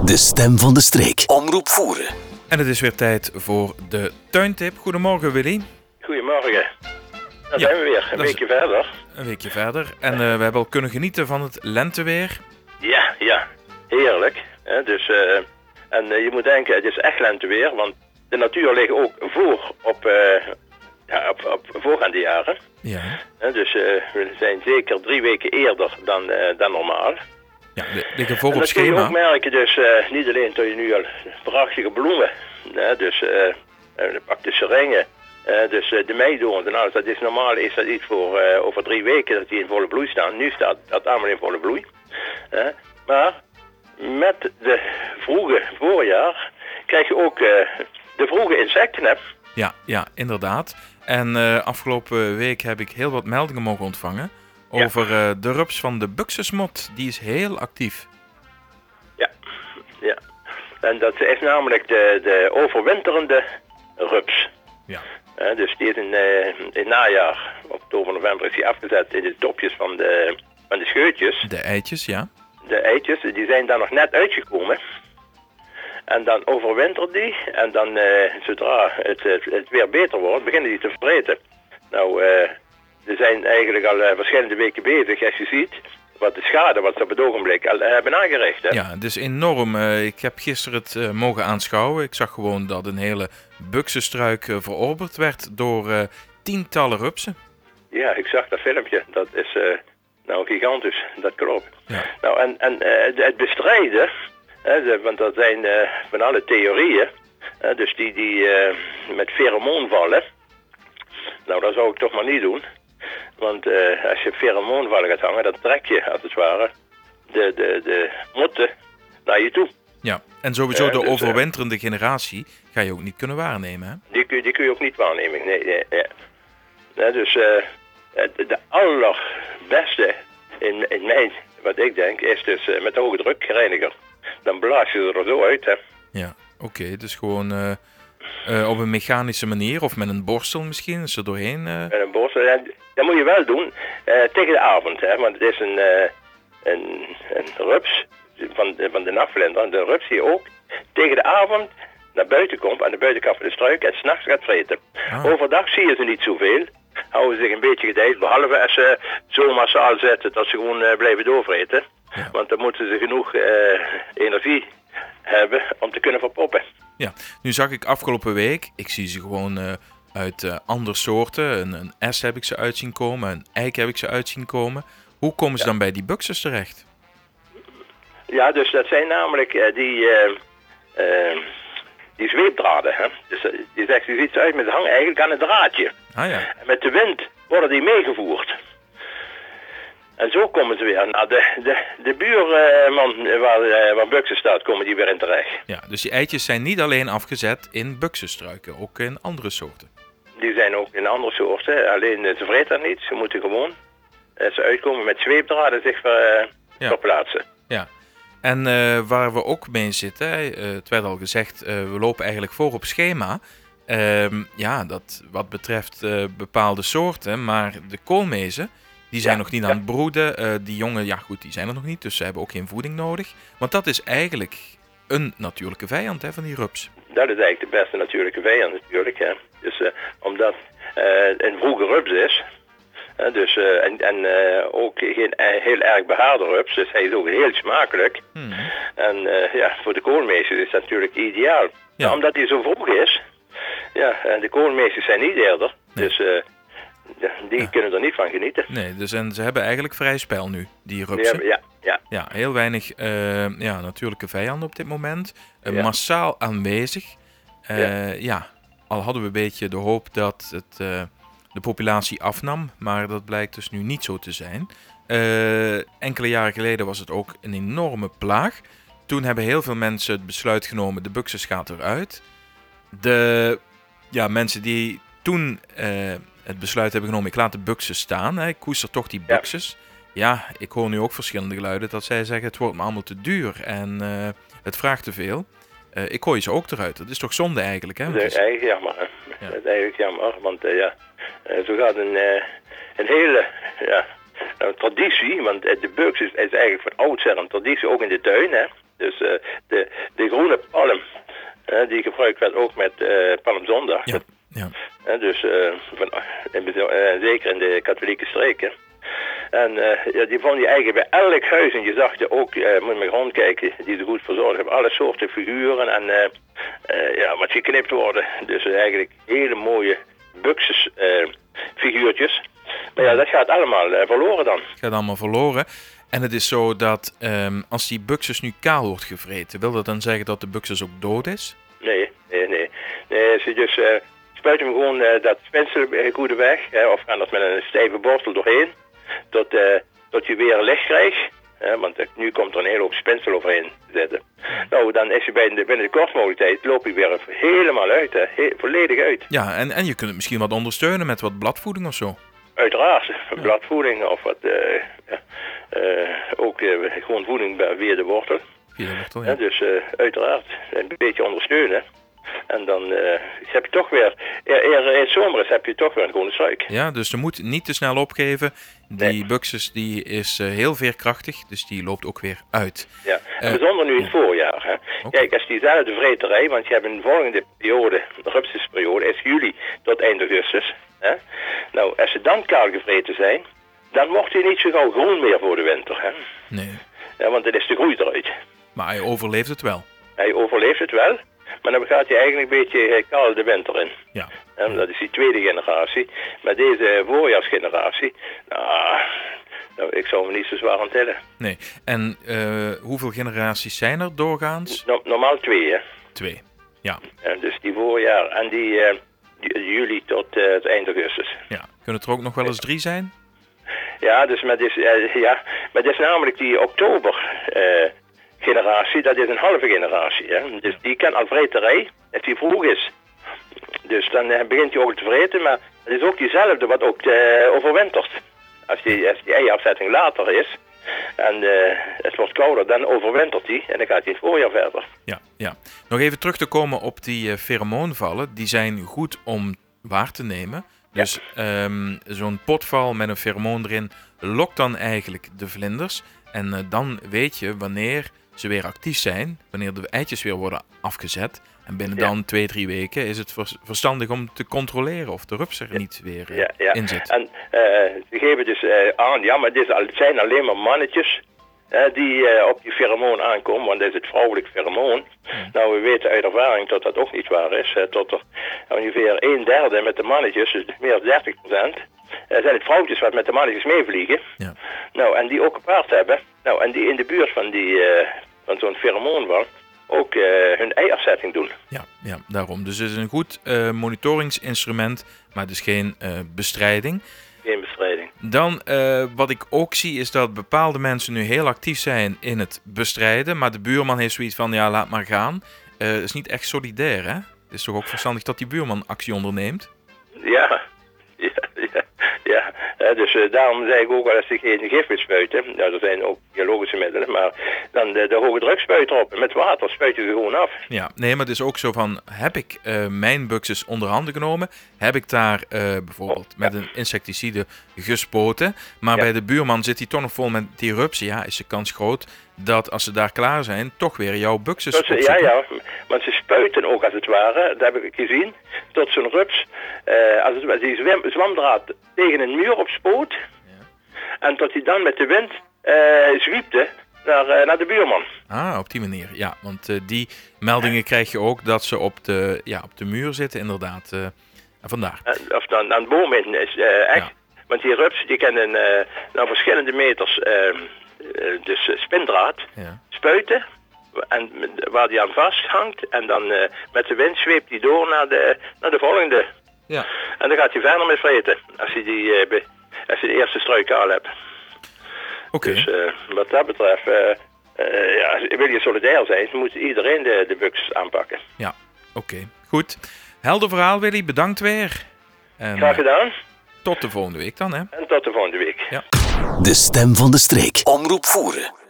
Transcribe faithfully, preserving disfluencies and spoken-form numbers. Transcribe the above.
De stem van de streek. Omroep Voeren. En het is weer tijd voor de tuintip. Goedemorgen Willy. Goedemorgen. Daar Ja, zijn we weer, een dat is- weekje verder. Een weekje verder. En uh, we hebben al kunnen genieten van het lenteweer. Ja, ja, heerlijk. Hè, dus, uh, en uh, je moet denken, het is echt lenteweer, want de natuur ligt ook voor op, uh, ja, op, op voorgaande jaren. Ja. Hè, dus uh, we zijn zeker drie weken eerder dan, uh, dan normaal. Ja, we liggen voor En op dat kun je schema. ook merken, dus uh, niet alleen dat je nu al prachtige bloemen, hè, dus uh, uh, pak de seringen, uh, dus uh, de meidoorn en alles, dat is normaal is dat iets voor uh, over drie weken dat die in volle bloei staan. Nu staat dat allemaal in volle bloei. Uh, maar met de vroege voorjaar krijg je ook uh, de vroege insecten. Hè? Ja, ja, inderdaad. En uh, afgelopen week heb ik heel wat meldingen mogen ontvangen over uh, de rups van de buxusmot. Die is heel actief. Ja, ja. En dat is namelijk de, de overwinterende rups. Ja. Uh, dus die is in, uh, in het najaar, oktober, november, is die afgezet in de topjes van de, van de scheutjes. De eitjes, ja. De eitjes, die zijn daar nog net uitgekomen. En dan overwintert die. En dan, uh, zodra het, het, het weer beter wordt, beginnen die te verbreden. Nou, uh, er zijn eigenlijk al uh, verschillende weken bezig, als je ziet, wat de schade wat ze op het ogenblik al uh, hebben aangericht. Hè? Ja, het is enorm. Uh, ik heb gisteren het uh, mogen aanschouwen. Ik zag gewoon dat een hele buxusstruik uh, verorberd werd door uh, tientallen rupsen. Ja, ik zag dat filmpje. Dat is uh, nou gigantisch, dat klopt. Ja. Nou, en, en uh, het bestrijden, hè, de, want dat zijn uh, van alle theorieën, hè, dus die, die uh, met pheromoonvallen, nou dat zou ik toch maar niet doen. Want uh, als je pheromoonvallen gaat hangen, dan trek je, als het ware, de, de, de motten naar je toe. Ja, en sowieso Uh, de dus, uh, overwinterende generatie ga je ook niet kunnen waarnemen, hè? Die, kun- die kun je ook niet waarnemen. Nee, nee, nee. Ja, dus uh, de, de allerbeste in, in mijn, wat ik denk, is dus uh, met de hoge drukreiniger. Dan blaas je er zo uit, hè. Ja, oké. Okay, dus gewoon uh, uh, op een mechanische manier of met een borstel misschien, is er doorheen. Uh... Met een borstel. Ja, dat moet je wel doen uh, tegen de avond, hè. Want het is een, uh, een, een rups van de, van de nachtvlinder. De rups die ook tegen de avond naar buiten komt, aan de buitenkant van de struik en 's nachts gaat vreten. Ah. Overdag zie je ze niet zoveel. Houden ze zich een beetje gedijst, behalve als ze zo massaal zetten dat ze gewoon uh, blijven doorvreten. Ja. Want dan moeten ze genoeg uh, energie hebben om te kunnen verpoppen. Ja, nu zag ik afgelopen week, ik zie ze gewoon uh, uit uh, andere soorten. Een, een S heb ik ze uit zien komen, een eik heb ik ze uit zien komen. Hoe komen ze Ja. dan bij die buxus terecht? Ja, dus dat zijn namelijk uh, die, uh, uh, die zweepdraden. Hè? Dus uh, die zegt, die ziet ze uit met hangen eigenlijk aan een draadje. Ah ja, En met de wind worden die meegevoerd. En zo komen ze weer naar de, de, de buurman uh, waar, uh, waar Buxus staat, komen die weer in terecht. ja, dus die eitjes zijn niet alleen afgezet in buxusstruiken, ook in andere soorten. Die zijn ook in andere soorten, alleen uh, ze vreten er niet. Ze moeten gewoon, uh, ze uitkomen met zweepdraden zich ver, uh, Ja. verplaatsen. Ja, en uh, waar we ook mee zitten, uh, het werd al gezegd, uh, we lopen eigenlijk voor op schema. Uh, ja, dat wat betreft uh, bepaalde soorten, maar de koolmezen, die zijn Ja, nog niet ja. aan het broeden. Uh, die jongen, ja goed, die zijn er nog niet, dus ze hebben ook geen voeding nodig. Want dat is eigenlijk een natuurlijke vijand, hè, van die rups. Dat is eigenlijk de beste natuurlijke vijand natuurlijk. Hè. Dus uh, omdat uh, een vroege rups is, uh, dus, uh, en, en uh, ook geen uh, heel erg behaarde rups, dus hij is ook heel smakelijk. Hmm. En uh, ja, voor de koolmeesjes is dat natuurlijk ideaal. Ja. Maar omdat hij zo vroeg is, ja, en de koolmeesjes zijn niet eerder, Nee. dus uh, ja, die Ja. kunnen er niet van genieten. Nee, dus en ze hebben eigenlijk vrij spel nu, die Die rupsen. hebben, ja, ja, Ja, heel weinig uh, ja, natuurlijke vijanden op dit moment. Uh, Ja. Massaal aanwezig. Uh, ja. ja, al hadden we een beetje de hoop dat het, uh, de populatie afnam, maar dat blijkt dus nu niet zo te zijn. Uh, enkele jaren geleden was het ook een enorme plaag. Toen hebben heel veel mensen het besluit genomen, de buxus gaat eruit. De ja, mensen die toen uh, het besluit hebben genomen, ik laat de buxus staan, hè, ik koester toch die Ja. buxus. Ja, ik hoor nu ook verschillende geluiden dat zij zeggen het wordt me allemaal te duur en uh, het vraagt te veel. Uh, ik gooi ze ook eruit. Dat is toch zonde eigenlijk, hè? dat is eigenlijk jammer. Hè? Ja. Dat is eigenlijk jammer, want uh, ja, uh, zo gaat een, uh, een hele ja, nou, traditie, want uh, de buxus is eigenlijk van oudsher een traditie, ook in de tuin, hè. Dus uh, de, de groene palm, uh, die gebruikt werd ook met uh, Palmzondag. Ja, ja. Uh, dus uh, van, in, uh, zeker in de katholieke streken. En uh, ja, die vond je eigenlijk bij elk huis. En je zag er ook, uh, moet je maar rondkijken, die er goed verzorgd hebben. Alle soorten figuren en uh, uh, ja, wat geknipt worden. Dus uh, eigenlijk hele mooie buxus uh, figuurtjes. Maar ja, dat gaat allemaal uh, verloren dan. Het gaat allemaal verloren. En het is zo dat um, als die buxus nu kaal wordt gevreten, wil dat dan zeggen dat de buxus ook dood is? Nee, nee, nee. nee ze dus uh, spuiten hem gewoon uh, dat spensel weg. Uh, of gaan dat met een stijve borstel doorheen. Tot, uh, tot je weer licht krijgt. Uh, want uh, nu komt er een hele hoop spensel overheen zitten. Nou, dan is je binnen de, binnen de kortste mogelijke tijd, loop je weer helemaal uit. Hè. He- volledig uit. Ja, en, en je kunt het misschien wat ondersteunen met wat bladvoeding of zo. Uiteraard, ja. Bladvoeding of wat, uh, ja, uh, ook uh, gewoon voeding via de wortel. Via de wortel, ja. Ja, dus uh, uiteraard een beetje ondersteunen. En dan uh, heb je toch weer, eerder in het zomer is, heb je toch weer een groene struik. Ja, dus ze moet niet te snel opgeven. Die Nee. buxus die is uh, heel veerkrachtig, dus die loopt ook weer uit. Ja, en Uh, bijzonder nu in het voorjaar. Hè. Okay. Kijk, als diezelfde vreterij, want je hebt een volgende periode, de rupsusperiode, is juli tot eind augustus. Hè. Nou, als ze dan kaal gevreten zijn, dan wordt hij niet zo gauw groen meer voor de winter. Hè. Nee, Ja, want dan is de groei eruit. maar hij overleeft het wel. Hij overleeft het wel, maar dan gaat hij eigenlijk een beetje uh, kaal de winter in. Ja. En dat is die tweede generatie. Maar deze voorjaarsgeneratie, nou, nou, ik zou hem niet zo zwaar aan tellen. Nee. En uh, hoeveel generaties zijn er doorgaans? No- normaal twee, hè. Twee. Ja. Ja, dus die voorjaar en die, uh, die juli tot uh, het eind augustus. Ja. Kunnen het er ook nog wel eens drie zijn? Ja, dus met is, uh, ja, maar dit is namelijk die oktober uh, generatie, dat is een halve generatie. Hè? Dus die kan al vreterij, als die vroeg is. Dus dan uh, begint hij ook te vreten, maar het is ook diezelfde wat ook uh, overwintert. Als die, als die eiafzetting later is en uh, het wordt kouder, dan overwintert hij en dan gaat hij in het voorjaar verder. Ja, ja. Nog even terug te komen op die uh, pheromoonvallen. Die zijn goed om waar te nemen. Dus um, zo'n potval met een pheromoon erin lokt dan eigenlijk de vlinders. En uh, dan weet je wanneer ze weer actief zijn, wanneer de eitjes weer worden afgezet. En binnen Ja. dan twee, drie weken is het vers- verstandig om te controleren of de rups er Ja. niet weer uh, Ja, ja. in zit. En uh, ze geven dus uh, aan, ja, maar dit zijn alleen maar mannetjes uh, die uh, op die pheromoon aankomen, want dat is het vrouwelijk pheromoon. Hmm. Nou, we weten uit ervaring dat dat ook niet waar is. Uh, tot er ongeveer een derde met de mannetjes, dus meer dan dertig procent, uh, zijn het vrouwtjes wat met de mannetjes meevliegen. Ja. Nou, en die ook een paard hebben. Nou, en die in de buurt van, die, uh, van zo'n pheromoonval ook uh, hun eiafzetting doen. Ja, ja, daarom. Dus het is een goed uh, monitoringsinstrument, maar het is geen uh, bestrijding. Geen bestrijding. Dan, uh, wat ik ook zie, is dat bepaalde mensen nu heel actief zijn in het bestrijden. Maar de buurman heeft zoiets van, ja, laat maar gaan. Uh, het is niet echt solidair, hè? Het is toch ook verstandig dat die buurman actie onderneemt? Ja, ja, ja. ja. Uh, dus uh, daarom zei ik ook wel, als ik geen gif wil spuiten, nou, er zijn ook biologische middelen, maar dan de, de hoge druk spuiten op. Met water spuit je er gewoon af. Ja, nee, maar het is ook zo van, heb ik uh, mijn buxus onder handen genomen? Heb ik daar uh, bijvoorbeeld Oh, ja. met een insecticide gespoten? Maar Ja. bij de buurman zit hij toch nog vol met die rupsen. Ja, is de kans groot dat als ze daar klaar zijn, toch weer jouw buxus Dat ze, ja, opzoeken. ja, want ze spuiten ook als het ware, dat heb ik gezien, tot zo'n rups, uh, als het, die zwem, zwamdraad tegen een muur opspoot, Ja. en tot hij dan met de wind uh, zwiepte naar, uh, naar de buurman. Ah, op die manier. Ja, want uh, die meldingen krijg je ook dat ze op de, ja, op de muur zitten, inderdaad. Uh, vandaar. Uh, of dan aan bomen is, uh, echt. Ja. Want die rups die kennen uh, nou verschillende meters, uh, uh, dus uh, spindraad, Ja. spuiten, en waar die aan vasthangt, en dan uh, met de wind zweept hij door naar de, naar de volgende. Ja. En dan gaat hij verder met vreten, als hij, die, uh, be, als hij de eerste struik al hebt. Oké. Dus uh, wat dat betreft, uh, uh, ja, wil je solidair zijn, moet iedereen de, de buks aanpakken. Ja, oké. Goed. Helder verhaal, Willy. Bedankt weer. En, Graag gedaan, tot de volgende week dan, hè. en tot de volgende week. Ja. De stem van de streek. Omroep Voeren.